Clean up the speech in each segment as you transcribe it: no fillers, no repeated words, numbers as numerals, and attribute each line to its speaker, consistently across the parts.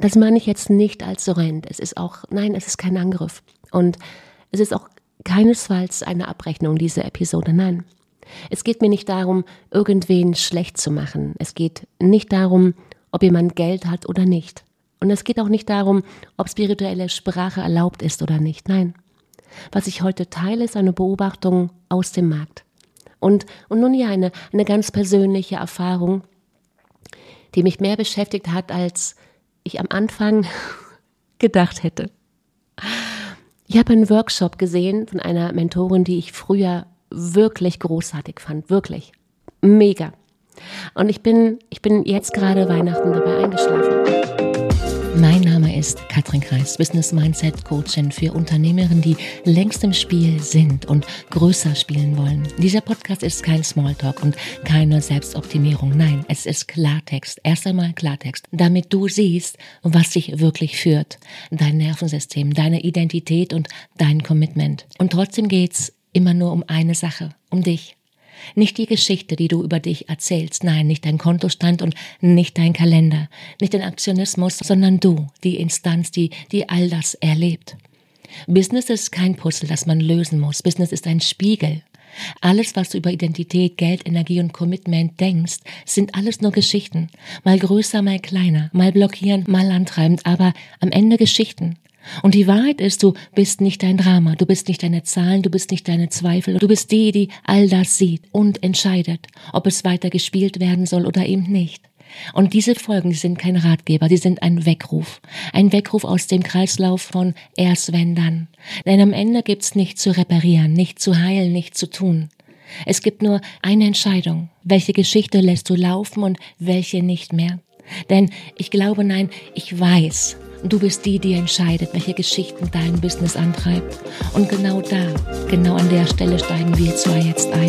Speaker 1: Das meine ich jetzt nicht als Rent. Es ist kein Angriff. Und es ist auch keinesfalls eine Abrechnung, diese Episode. Nein. Es geht mir nicht darum, irgendwen schlecht zu machen. Es geht nicht darum, ob jemand Geld hat oder nicht. Und es geht auch nicht darum, ob spirituelle Sprache erlaubt ist oder nicht. Nein. Was ich heute teile, ist eine Beobachtung aus dem Markt. Und nun ja, eine ganz persönliche Erfahrung, die mich mehr beschäftigt hat, als ich am Anfang gedacht hätte. Ich habe einen Workshop gesehen von einer Mentorin, die ich früher wirklich großartig fand, wirklich mega. Und ich bin jetzt gerade Weihnachten dabei eingeschlafen. Mein Name ist Katrin Kreis, Business Mindset Coachin für Unternehmerinnen, die längst im Spiel sind und größer spielen wollen. Dieser Podcast ist kein Smalltalk und keine Selbstoptimierung. Nein, es ist Klartext. Erst einmal Klartext, damit du siehst, was dich wirklich führt. Dein Nervensystem, deine Identität und dein Commitment. Und trotzdem geht's immer nur um eine Sache, um dich. Nicht die Geschichte, die du über dich erzählst, nein, nicht dein Kontostand und nicht dein Kalender, nicht dein Aktionismus, sondern du, die Instanz, die all das erlebt. Business ist kein Puzzle, das man lösen muss. Business ist ein Spiegel. Alles, was du über Identität, Geld, Energie und Commitment denkst, sind alles nur Geschichten. Mal größer, mal kleiner, mal blockierend, mal antreibend, aber am Ende Geschichten. Und die Wahrheit ist, du bist nicht dein Drama, du bist nicht deine Zahlen, du bist nicht deine Zweifel, du bist die all das sieht und entscheidet, ob es weiter gespielt werden soll oder eben nicht. Und diese Folgen, die sind kein Ratgeber, die sind ein Weckruf aus dem Kreislauf von erst wenn dann. Denn am Ende gibt's nichts zu reparieren, nicht zu heilen, nicht zu tun. Es gibt nur eine Entscheidung, welche Geschichte lässt du laufen und welche nicht mehr. Denn ich glaube, nein, ich weiß, du bist die entscheidet, welche Geschichten dein Business antreibt. Und genau an der Stelle steigen wir zwei jetzt ein.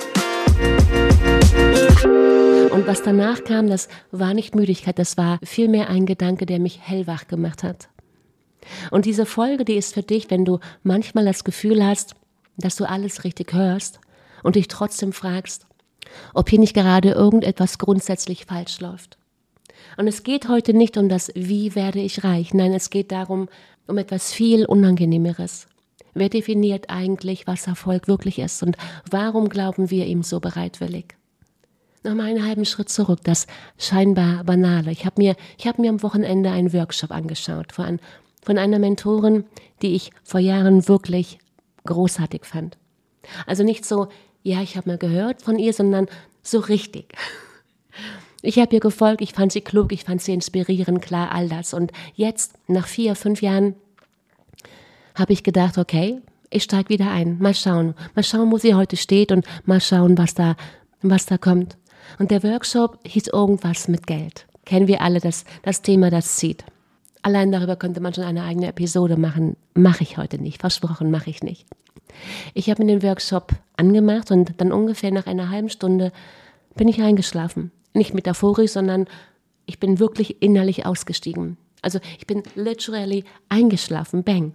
Speaker 1: Und was danach kam, das war nicht Müdigkeit, das war vielmehr ein Gedanke, der mich hellwach gemacht hat. Und diese Folge, die ist für dich, wenn du manchmal das Gefühl hast, dass du alles richtig hörst und dich trotzdem fragst, ob hier nicht gerade irgendetwas grundsätzlich falsch läuft. Und es geht heute nicht um das Wie werde ich reich, nein, es geht darum, um etwas viel Unangenehmeres. Wer definiert eigentlich, was Erfolg wirklich ist und warum glauben wir ihm so bereitwillig? Nochmal einen halben Schritt zurück, das scheinbar Banale. Ich habe mir am Wochenende einen Workshop angeschaut von einer Mentorin, die ich vor Jahren wirklich großartig fand. Also nicht so, ja, ich habe mal gehört von ihr, sondern so richtig. Ich habe ihr gefolgt, ich fand sie klug, ich fand sie inspirierend, klar, all das. Und jetzt, nach 4, 5 Jahren, habe ich gedacht, okay, ich steige wieder ein. Mal schauen, wo sie heute steht und mal schauen, was da kommt. Und der Workshop hieß irgendwas mit Geld. Kennen wir alle das Thema, das zieht. Allein darüber könnte man schon eine eigene Episode machen. Mache ich heute nicht, versprochen, mache ich nicht. Ich habe mir den Workshop angemacht und dann ungefähr nach einer halben Stunde bin ich eingeschlafen. Nicht metaphorisch, sondern ich bin wirklich innerlich ausgestiegen. Also ich bin literally eingeschlafen, bang.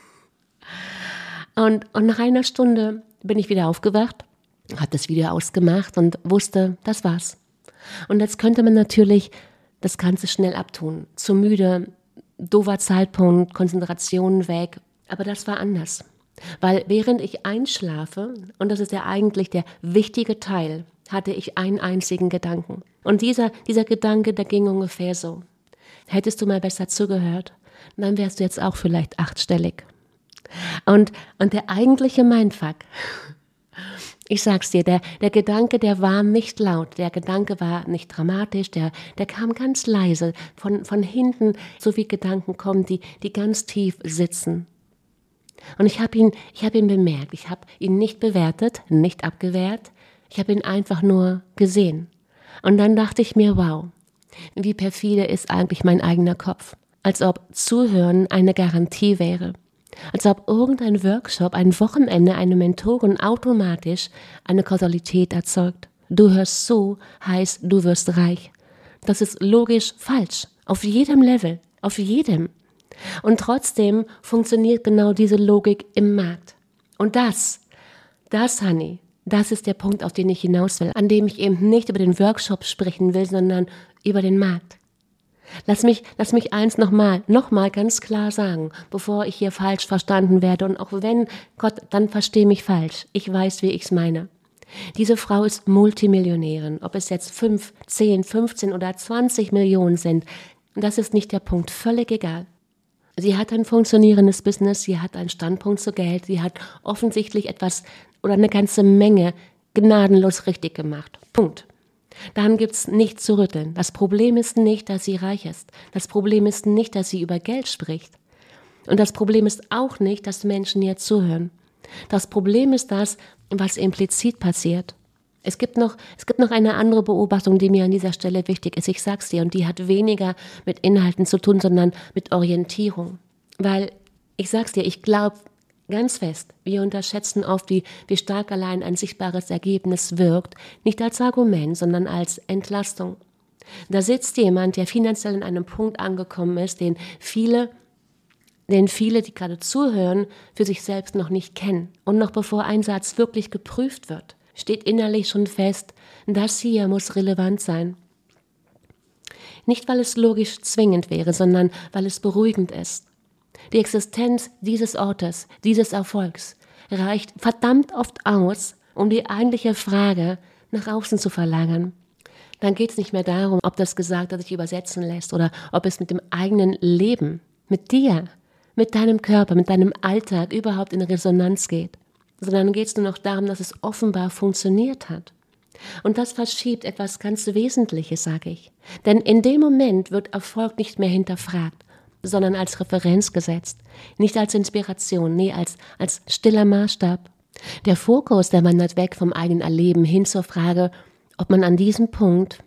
Speaker 1: Und nach einer Stunde bin ich wieder aufgewacht, habe das Video ausgemacht und wusste, das war's. Und jetzt könnte man natürlich das Ganze schnell abtun. Zu müde, doofer Zeitpunkt, Konzentration weg. Aber das war anders. Weil während ich einschlafe, und das ist ja eigentlich der wichtige Teil, hatte ich einen einzigen Gedanken. Und dieser Gedanke, der ging ungefähr so. Hättest du mal besser zugehört, dann wärst du jetzt auch vielleicht 8-stellig. Und der eigentliche Mindfuck, ich sag's dir, der Gedanke, der war nicht laut, der Gedanke war nicht dramatisch, der kam ganz leise von hinten, so wie Gedanken kommen, die ganz tief sitzen. Und ich habe ihn bemerkt, ich habe ihn nicht bewertet, nicht abgewehrt, ich habe ihn einfach nur gesehen. Und dann dachte ich mir, wow, wie perfide ist eigentlich mein eigener Kopf. Als ob Zuhören eine Garantie wäre. Als ob irgendein Workshop, ein Wochenende, eine Mentorin automatisch eine Kausalität erzeugt. Du hörst zu, heißt du wirst reich. Das ist logisch falsch. Auf jedem Level. Auf jedem. Und trotzdem funktioniert genau diese Logik im Markt. Und das, Honey, das ist der Punkt, auf den ich hinaus will, an dem ich eben nicht über den Workshop sprechen will, sondern über den Markt. Lass mich eins nochmal ganz klar sagen, bevor ich hier falsch verstanden werde. Und auch wenn, Gott, dann versteh mich falsch. Ich weiß, wie ich's meine. Diese Frau ist Multimillionärin. Ob es jetzt 5, 10, 15 oder 20 Millionen sind, das ist nicht der Punkt. Völlig egal. Sie hat ein funktionierendes Business, sie hat einen Standpunkt zu Geld, sie hat offensichtlich etwas oder eine ganze Menge gnadenlos richtig gemacht. Punkt. Daran gibt's nichts zu rütteln. Das Problem ist nicht, dass sie reich ist. Das Problem ist nicht, dass sie über Geld spricht. Und das Problem ist auch nicht, dass Menschen ihr zuhören. Das Problem ist das, was implizit passiert. Es gibt noch eine andere Beobachtung, die mir an dieser Stelle wichtig ist. Ich sag's dir, und die hat weniger mit Inhalten zu tun, sondern mit Orientierung. Weil, ich sag's dir, ich glaube ganz fest, wir unterschätzen oft, wie stark allein ein sichtbares Ergebnis wirkt, nicht als Argument, sondern als Entlastung. Da sitzt jemand, der finanziell in einem Punkt angekommen ist, den viele, die gerade zuhören, für sich selbst noch nicht kennen. Und noch bevor ein Satz wirklich geprüft wird, steht innerlich schon fest, das hier muss relevant sein. Nicht, weil es logisch zwingend wäre, sondern weil es beruhigend ist. Die Existenz dieses Ortes, dieses Erfolgs, reicht verdammt oft aus, um die eigentliche Frage nach außen zu verlagern. Dann geht es nicht mehr darum, ob das Gesagte sich übersetzen lässt oder ob es mit dem eigenen Leben, mit dir, mit deinem Körper, mit deinem Alltag überhaupt in Resonanz geht, sondern geht es nur noch darum, dass es offenbar funktioniert hat. Und das verschiebt etwas ganz Wesentliches, sage ich. Denn in dem Moment wird Erfolg nicht mehr hinterfragt, sondern als Referenz gesetzt, nicht als Inspiration, nee, als stiller Maßstab. Der Fokus, der wandert weg vom eigenen Erleben hin zur Frage, ob man diesem Punkt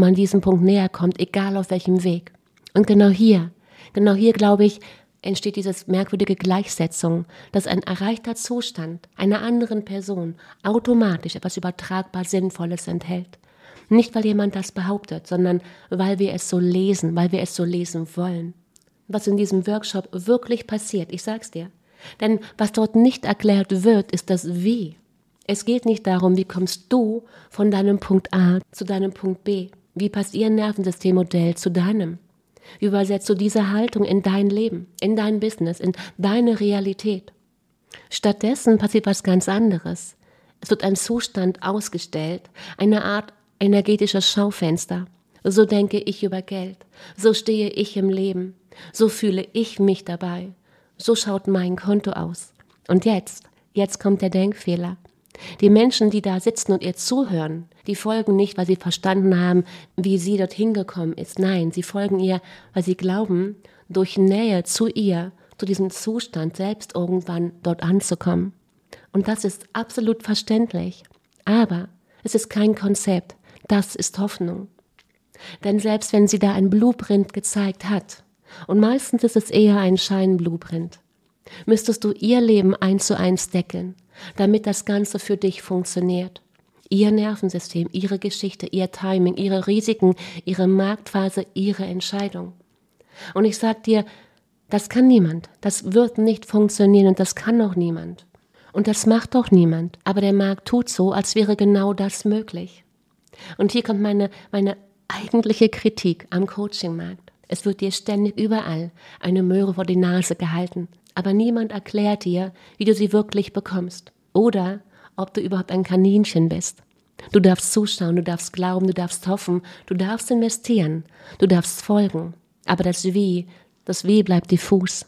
Speaker 1: näher kommt, egal auf welchem Weg. Und genau hier, glaube ich, entsteht diese merkwürdige Gleichsetzung, dass ein erreichter Zustand einer anderen Person automatisch etwas übertragbar Sinnvolles enthält. Nicht, weil jemand das behauptet, sondern weil wir es so lesen, weil wir es so lesen wollen. Was in diesem Workshop wirklich passiert, ich sag's dir. Denn was dort nicht erklärt wird, ist das Wie. Es geht nicht darum, wie kommst du von deinem Punkt A zu deinem Punkt B. Wie passt ihr Nervensystemmodell zu deinem? Wie übersetzt du diese Haltung in dein Leben, in dein Business, in deine Realität? Stattdessen passiert was ganz anderes. Es wird ein Zustand ausgestellt, eine Art energetisches Schaufenster. So denke ich über Geld, so stehe ich im Leben, so fühle ich mich dabei, so schaut mein Konto aus. Und jetzt kommt der Denkfehler. Die Menschen, die da sitzen und ihr zuhören, die folgen nicht, weil sie verstanden haben, wie sie dorthin gekommen ist. Nein, sie folgen ihr, weil sie glauben, durch Nähe zu ihr, zu diesem Zustand selbst irgendwann dort anzukommen. Und das ist absolut verständlich. Aber es ist kein Konzept, das ist Hoffnung. Denn selbst wenn sie da ein Blueprint gezeigt hat, und meistens ist es eher ein Scheinblueprint, müsstest du ihr Leben 1:1 deckeln, damit das Ganze für dich funktioniert. Ihr Nervensystem, ihre Geschichte, ihr Timing, ihre Risiken, ihre Marktphase, ihre Entscheidung. Und ich sag dir, das kann niemand, das wird nicht funktionieren und das kann auch niemand. Und das macht doch niemand, aber der Markt tut so, als wäre genau das möglich. Und hier kommt meine eigentliche Kritik am Coachingmarkt. Es wird dir ständig überall eine Möhre vor die Nase gehalten, aber niemand erklärt dir, wie du sie wirklich bekommst oder ob du überhaupt ein Kaninchen bist. Du darfst zuschauen, du darfst glauben, du darfst hoffen, du darfst investieren, du darfst folgen, aber das Wie bleibt diffus.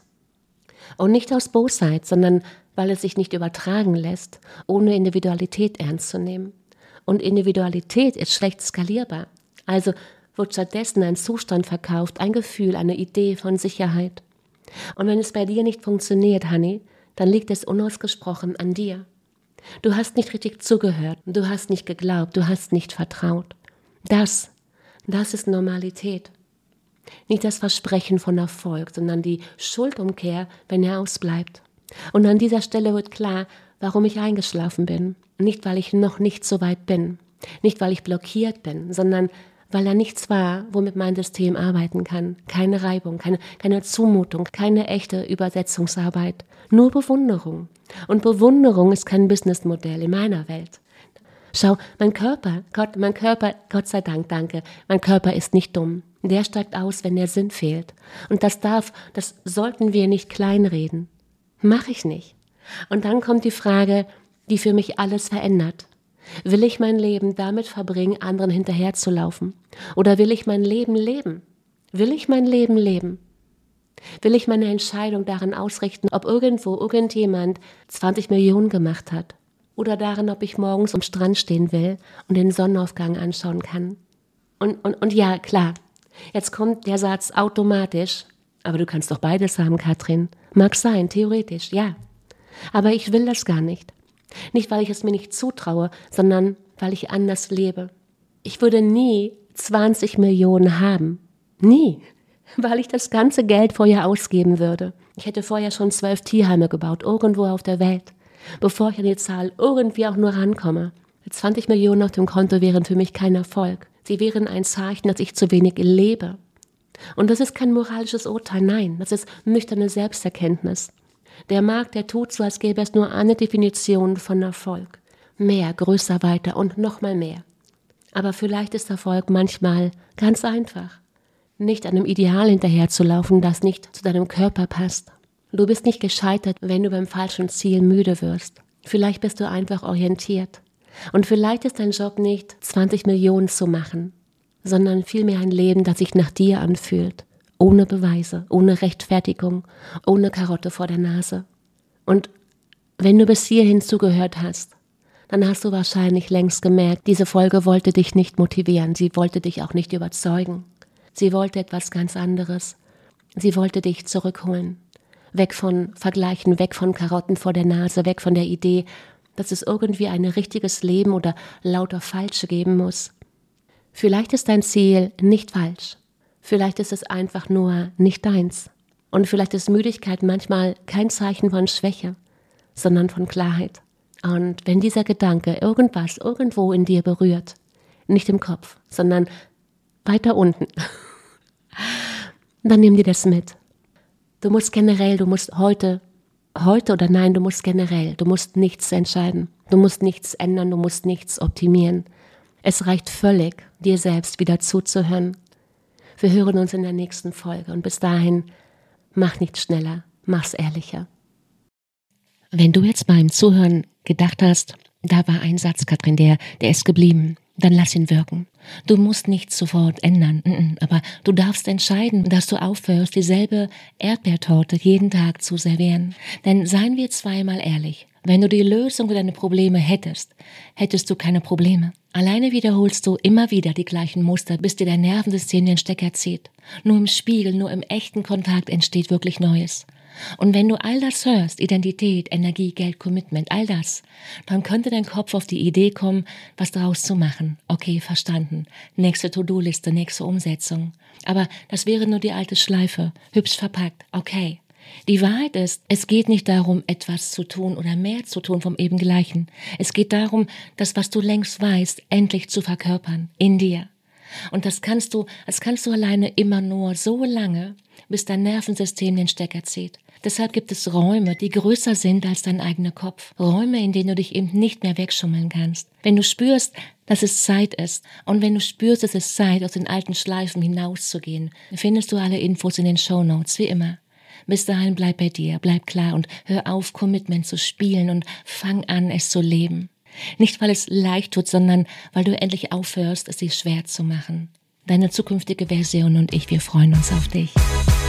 Speaker 1: Und nicht aus Bosheit, sondern weil es sich nicht übertragen lässt, ohne Individualität ernst zu nehmen. Und Individualität ist schlecht skalierbar. Also wird stattdessen ein Zustand verkauft, ein Gefühl, eine Idee von Sicherheit. Und wenn es bei dir nicht funktioniert, Honey, dann liegt es unausgesprochen an dir. Du hast nicht richtig zugehört, du hast nicht geglaubt, du hast nicht vertraut. Das ist Normalität. Nicht das Versprechen von Erfolg, sondern die Schuldumkehr, wenn er ausbleibt. Und an dieser Stelle wird klar, warum ich eingeschlafen bin. Nicht, weil ich noch nicht so weit bin, nicht, weil ich blockiert bin, sondern weil da nichts war, womit mein System arbeiten kann. Keine Reibung, keine Zumutung, keine echte Übersetzungsarbeit. Nur Bewunderung. Und Bewunderung ist kein Businessmodell in meiner Welt. Schau, mein Körper, Gott sei Dank, danke, mein Körper ist nicht dumm. Der steigt aus, wenn der Sinn fehlt. Und das sollten wir nicht kleinreden. Mache ich nicht. Und dann kommt die Frage, die für mich alles verändert. Will ich mein Leben damit verbringen, anderen hinterherzulaufen? Oder will ich mein Leben leben? Will ich mein Leben leben? Will ich meine Entscheidung daran ausrichten, ob irgendwo irgendjemand 20 Millionen gemacht hat? Oder daran, ob ich morgens am Strand stehen will und den Sonnenaufgang anschauen kann? Und ja, klar, jetzt kommt der Satz automatisch, aber du kannst doch beides haben, Katrin. Mag sein, theoretisch, ja. Aber ich will das gar nicht. Nicht, weil ich es mir nicht zutraue, sondern weil ich anders lebe. Ich würde nie 20 Millionen haben. Nie. Weil ich das ganze Geld vorher ausgeben würde. Ich hätte vorher schon 12 Tierheime gebaut, irgendwo auf der Welt, bevor ich an die Zahl irgendwie auch nur rankomme. 20 Millionen auf dem Konto wären für mich kein Erfolg. Sie wären ein Zeichen, dass ich zu wenig lebe. Und das ist kein moralisches Urteil, nein, das ist nüchterne Selbsterkenntnis. Der Markt, der tut so, als gäbe es nur eine Definition von Erfolg. Mehr, größer, weiter und nochmal mehr. Aber vielleicht ist Erfolg manchmal ganz einfach. Nicht einem Ideal hinterherzulaufen, das nicht zu deinem Körper passt. Du bist nicht gescheitert, wenn du beim falschen Ziel müde wirst. Vielleicht bist du einfach orientiert. Und vielleicht ist dein Job nicht, 20 Millionen zu machen, sondern vielmehr ein Leben, das sich nach dir anfühlt. Ohne Beweise, ohne Rechtfertigung, ohne Karotte vor der Nase. Und wenn du bis hierhin zugehört hast, dann hast du wahrscheinlich längst gemerkt, diese Folge wollte dich nicht motivieren, sie wollte dich auch nicht überzeugen. Sie wollte etwas ganz anderes. Sie wollte dich zurückholen. Weg von Vergleichen, weg von Karotten vor der Nase, weg von der Idee, dass es irgendwie ein richtiges Leben oder lauter Falsche geben muss. Vielleicht ist dein Ziel nicht falsch. Vielleicht ist es einfach nur nicht deins. Und vielleicht ist Müdigkeit manchmal kein Zeichen von Schwäche, sondern von Klarheit. Und wenn dieser Gedanke irgendwas irgendwo in dir berührt, nicht im Kopf, sondern weiter unten, dann nimm dir das mit. Du musst heute oder nein, du musst generell, du musst nichts entscheiden, du musst nichts ändern, du musst nichts optimieren. Es reicht völlig, dir selbst wieder zuzuhören. Wir hören uns in der nächsten Folge und bis dahin, mach nicht schneller, mach's ehrlicher. Wenn du jetzt beim Zuhören gedacht hast, da war ein Satz, Katrin, der ist geblieben, dann lass ihn wirken. Du musst nichts sofort ändern, aber du darfst entscheiden, dass du aufhörst, dieselbe Erdbeertorte jeden Tag zu servieren. Denn seien wir zweimal ehrlich, wenn du die Lösung für deine Probleme hättest du keine Probleme. Alleine wiederholst du immer wieder die gleichen Muster, bis dir dein Nervensystem den Stecker zieht. Nur im Spiegel, nur im echten Kontakt entsteht wirklich Neues. Und wenn du all das hörst, Identität, Energie, Geld, Commitment, all das, dann könnte dein Kopf auf die Idee kommen, was daraus zu machen. Okay, verstanden. Nächste To-Do-Liste, nächste Umsetzung. Aber das wäre nur die alte Schleife, hübsch verpackt. Okay. Die Wahrheit ist, es geht nicht darum, etwas zu tun oder mehr zu tun vom eben Gleichen. Es geht darum, das, was du längst weißt, endlich zu verkörpern, in dir. Und das kannst du alleine immer nur so lange, bis dein Nervensystem den Stecker zieht. Deshalb gibt es Räume, die größer sind als dein eigener Kopf. Räume, in denen du dich eben nicht mehr wegschummeln kannst. Wenn du spürst, dass es Zeit ist und wenn du spürst, dass es Zeit, aus den alten Schleifen hinauszugehen, findest du alle Infos in den Shownotes, wie immer. Bis dahin bleib bei dir, bleib klar und hör auf, Commitment zu spielen und fang an, es zu leben. Nicht, weil es leicht tut, sondern weil du endlich aufhörst, es sich schwer zu machen. Deine zukünftige Version und ich, wir freuen uns auf dich.